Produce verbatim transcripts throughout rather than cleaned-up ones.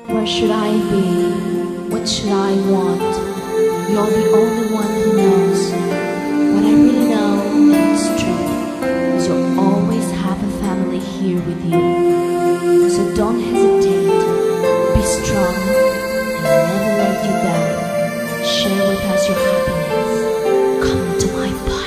Where should I be? What should I want? You're the only one who knows. What I really know, and it's true, is you'll always have a family here with you. So don't hesitate, be strong, and never let you down. Share with us your happiness. Come to my party.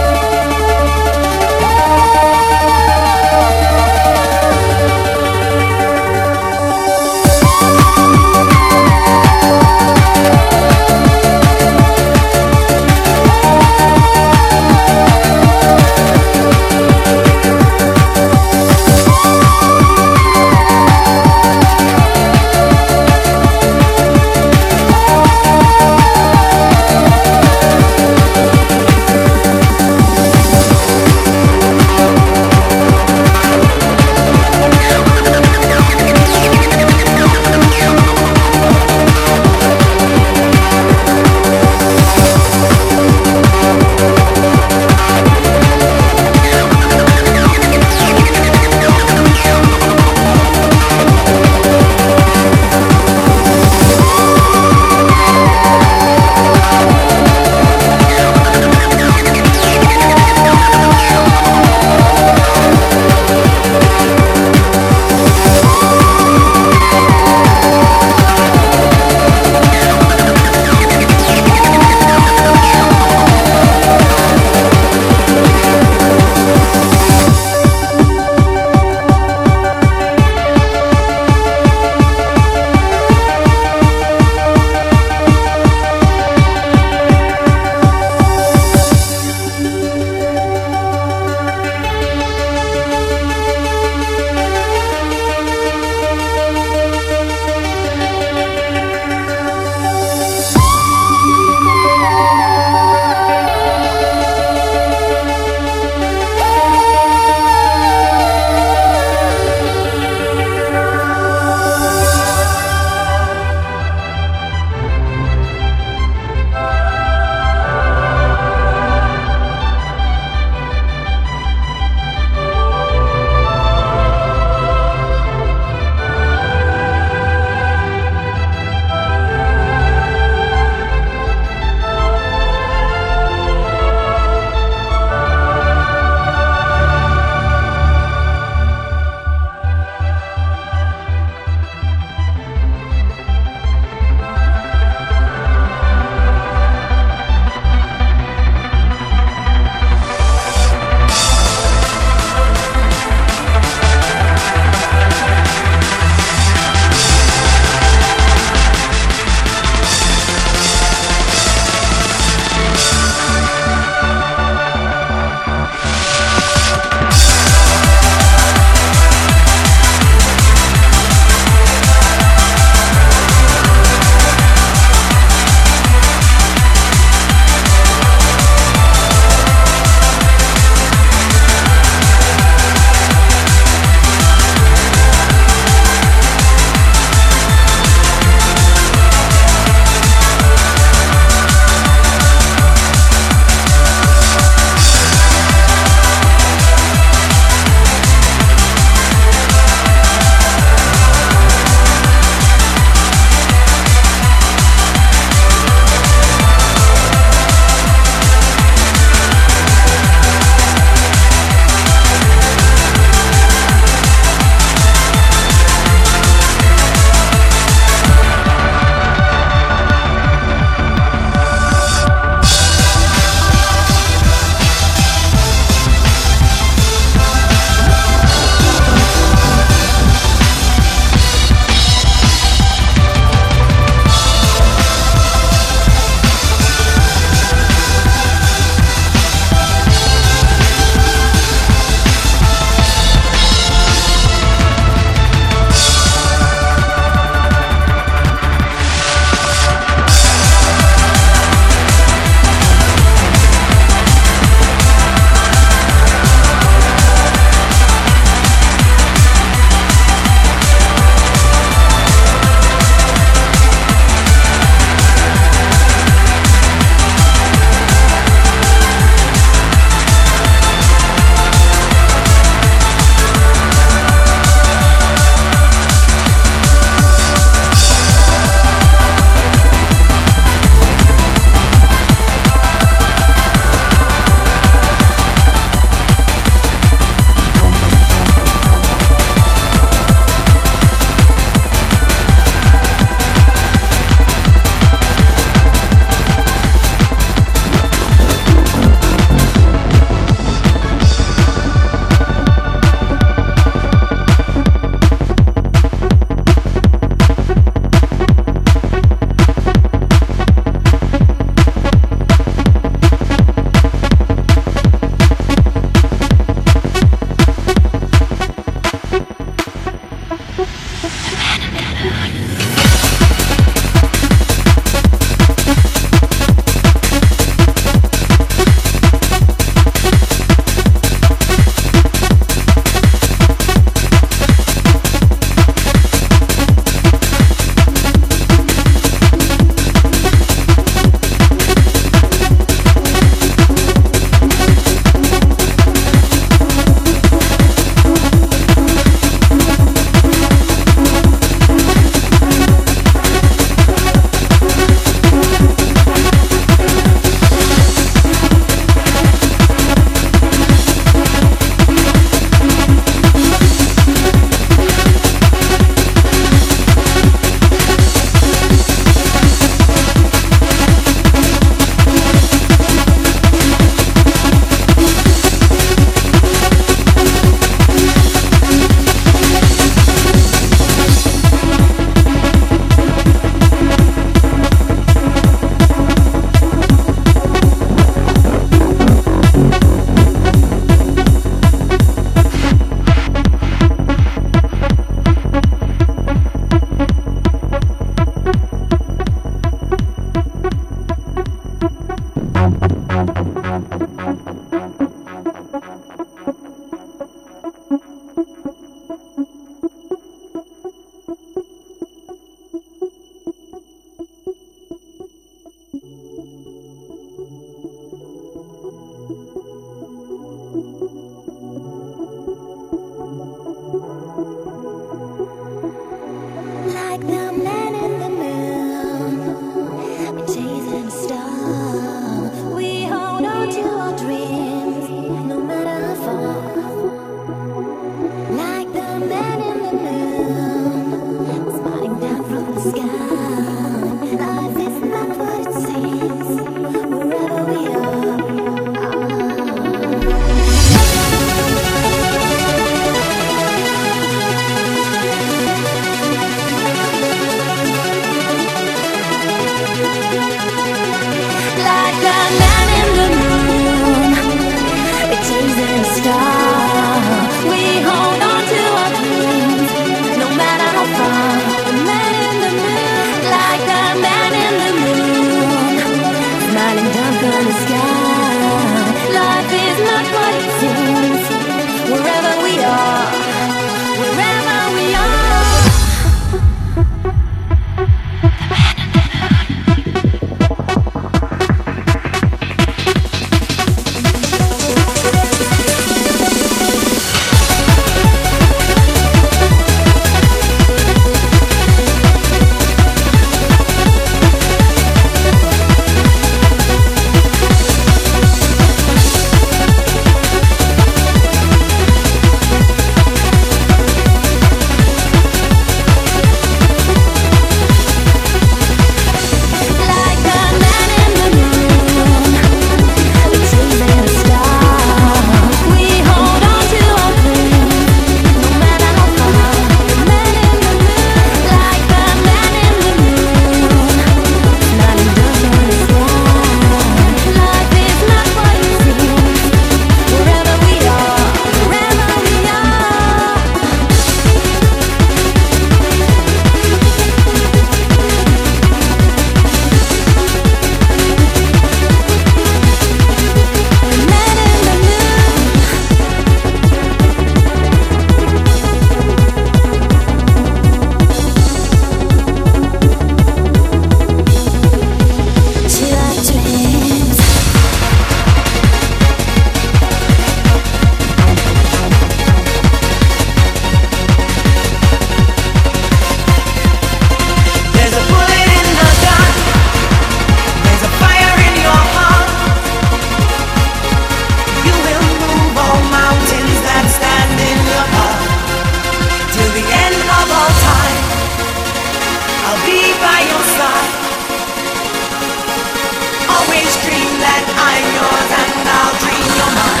I'm yours and I'll dream your mind.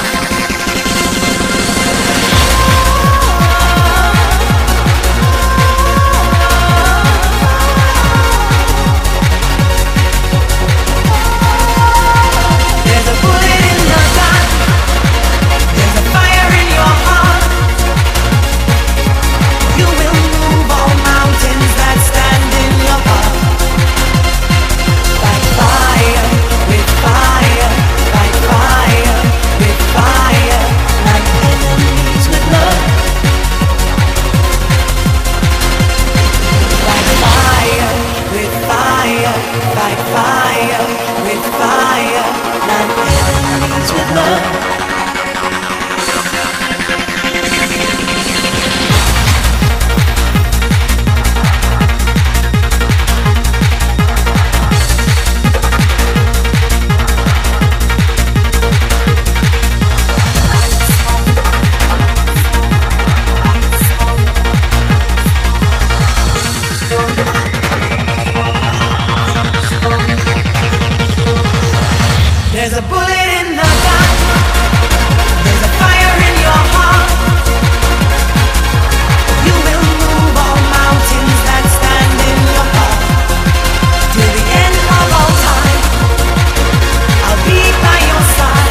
There's a bullet in the gun. There's a fire in your heart. You will move all mountains that stand in your path. Like fire, with fire, like fire, with fire, like enemies with love. Like fire, with fire, like fire, with fire, like enemies with love. There's a bullet in the gun. There's a fire in your heart. You will move all mountains that stand in your path. Till the end of all time, I'll be by your side.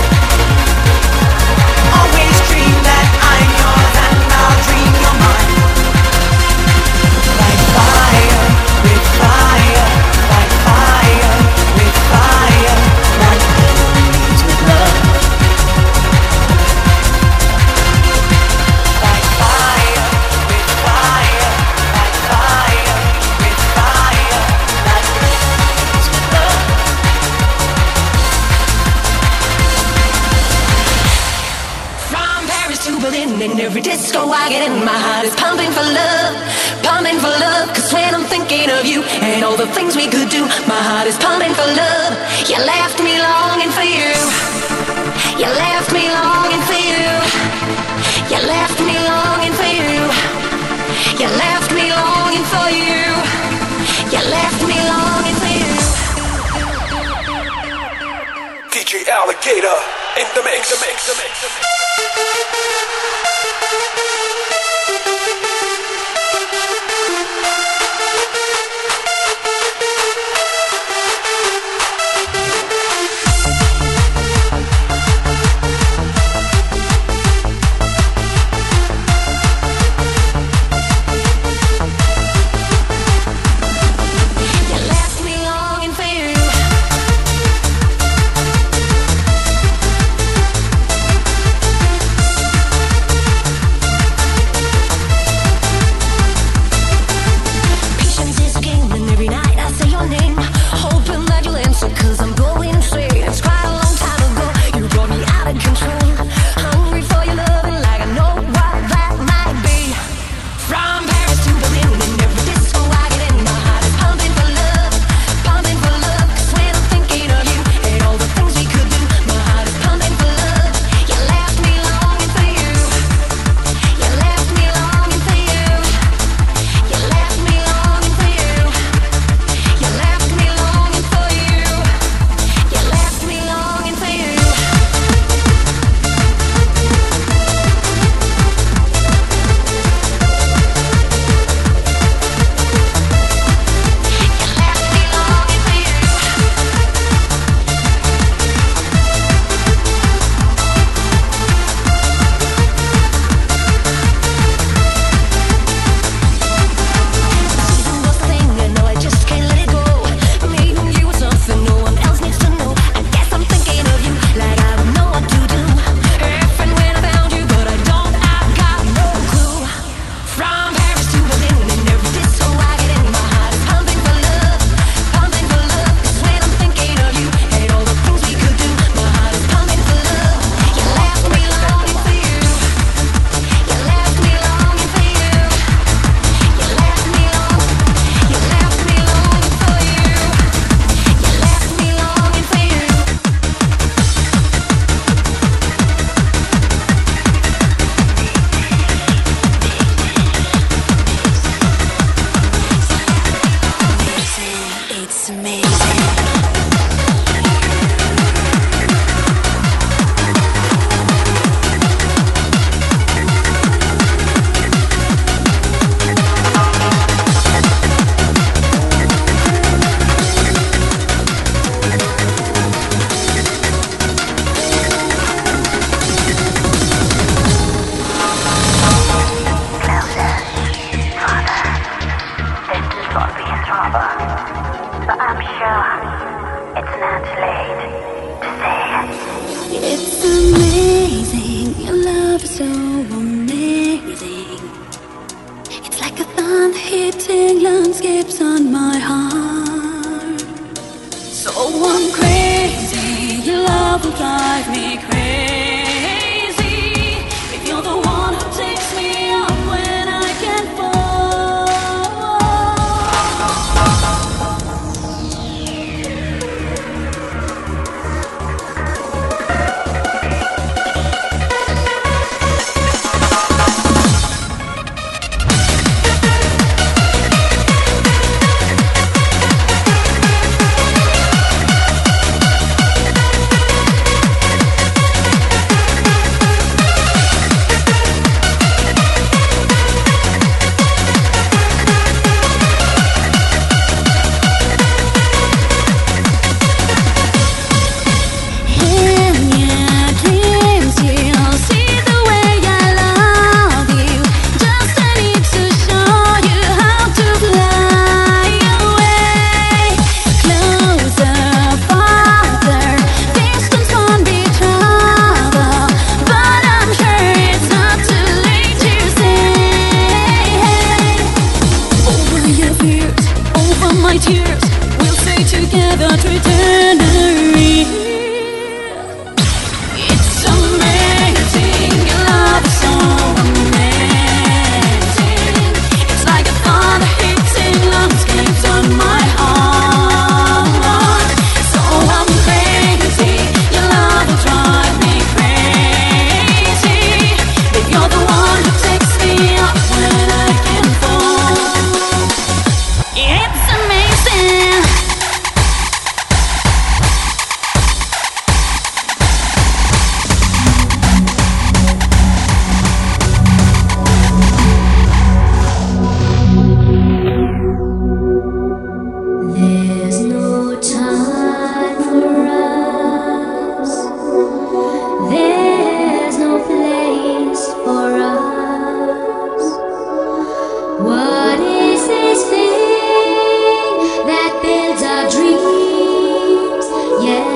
Always dream that I'm yours and I'll dream your mind. Like fire, with fire, like fire, with fire, like enemies with love. Like fire, with fire, like fire, with fire, like enemies with love. From Paris to Berlin, in every disco I get in, my heart is pumping for love, pumping for love. Cause when I'm thinking of you and all the things we could do, my heart is pumping for love. You left me longing for you. You left me longing for you. You left me longing for you. You left me longing for you. You left me longing for you. D J Alligator in the mix, the mix, the mix, the mix. You left me longing for you.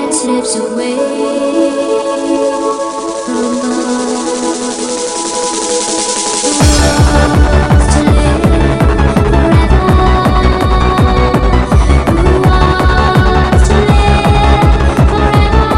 slips away from us. To live forever. Who wants to live forever?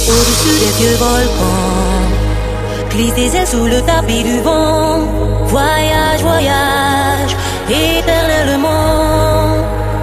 Au-dessus des vieux volcans, glisse des ailes sous le tapis du vent. Voyage, voyage, éternellement.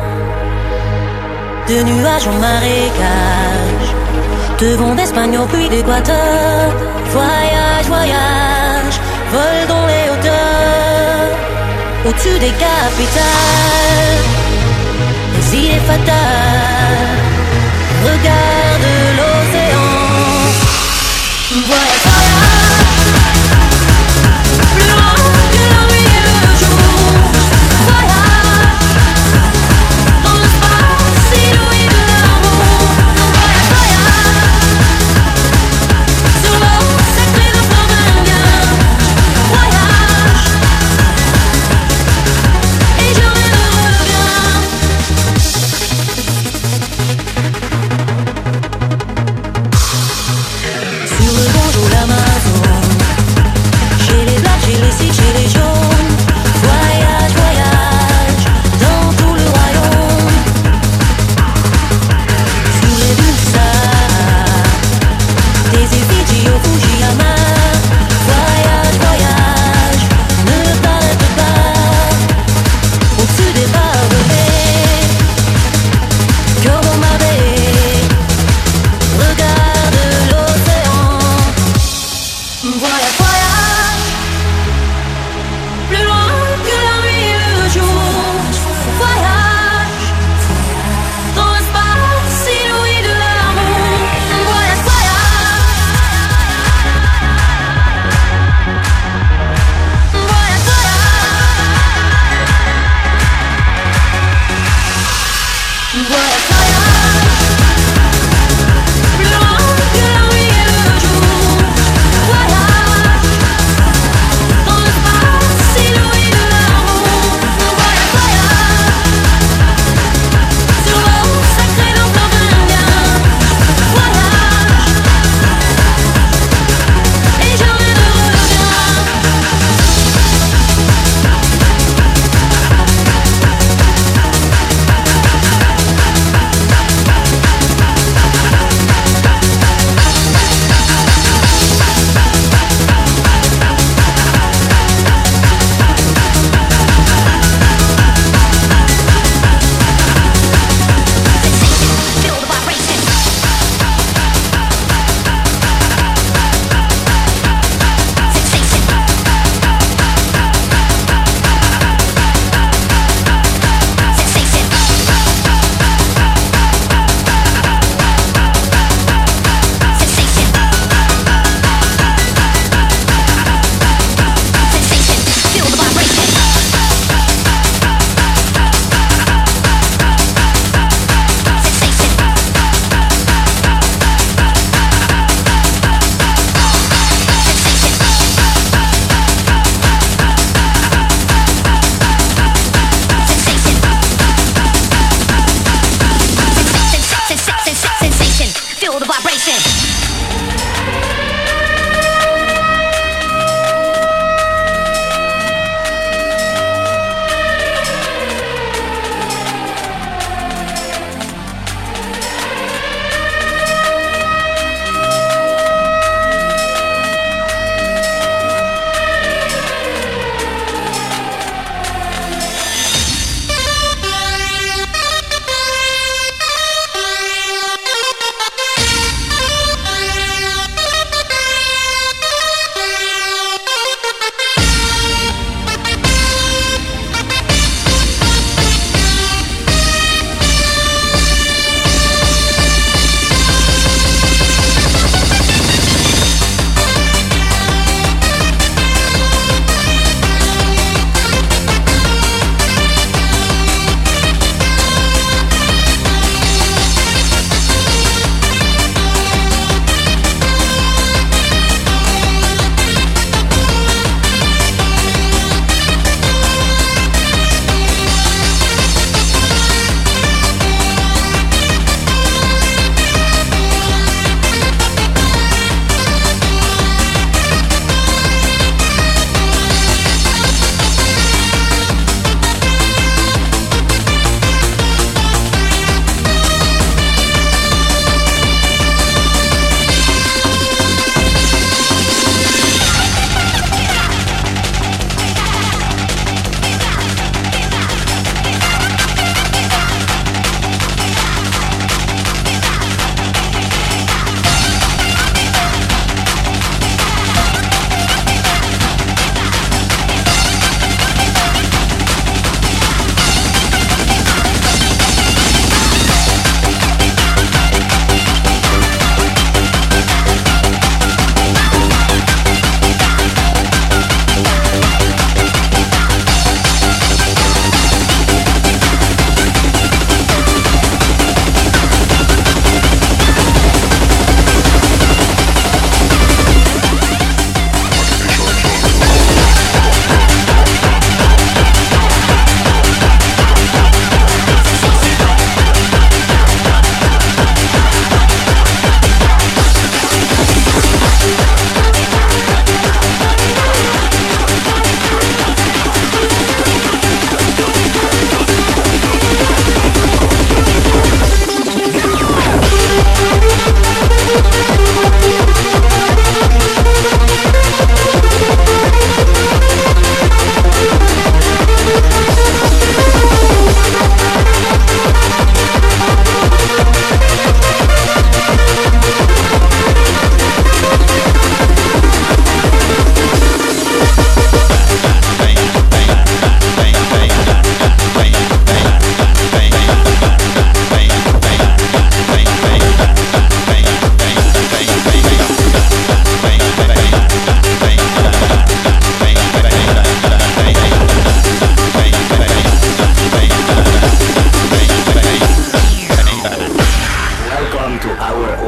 De nuages en marécage, de vent d'Espagne au puits d'Équateur. Voyage, voyage, vol dans les hauteurs. Au-dessus des capitales, les idées fatales. Regarde l'océan. Voyage, voyage, plus loin que la nuit et le jour. Voyage, dans l'espace inouï de l'amour. Voyage, voyage, sur l'eau sacrée d'un fleuve indien. Voyage, et jamais ne reviens. Sur le Gange ou l'Amazone, chez les blacks, chez les sikhs, chez les jaunes. Voyage, voyage, dans tout le royaume. Sur les dunes du Sahara, des îles Fidji au Fujiyama. Voyage, voyage, ne t'arrête pas. Au-dessus des barbelés, cœur dans ma baie. Regarde l'océan. Voyage, voyage, plus loin que la nuit et le jour. Voyage, dans l'espace inouï de l'amour. Voyage, voyage, voyage, voyage, voyage, voyage. Plus loin que la nuit et le jour. Voyage, dans l'espace inouï de l'amour. Voyage, voyage, sur l'eau sacrée d'un fleuve indien. Voyage, et jamais ne reviens. Feel the vibration. Sensation. Sensation. Sensation. Sensation. Feel the vibration. Sensation. Sensation. Sensation. Feel the vibration.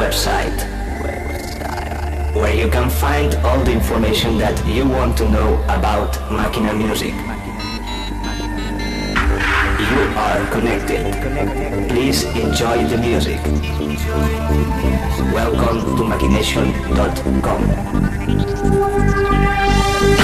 website, where you can find all the information that you want to know about Machina Music. You are connected. Please enjoy the music. Welcome to machination dot com.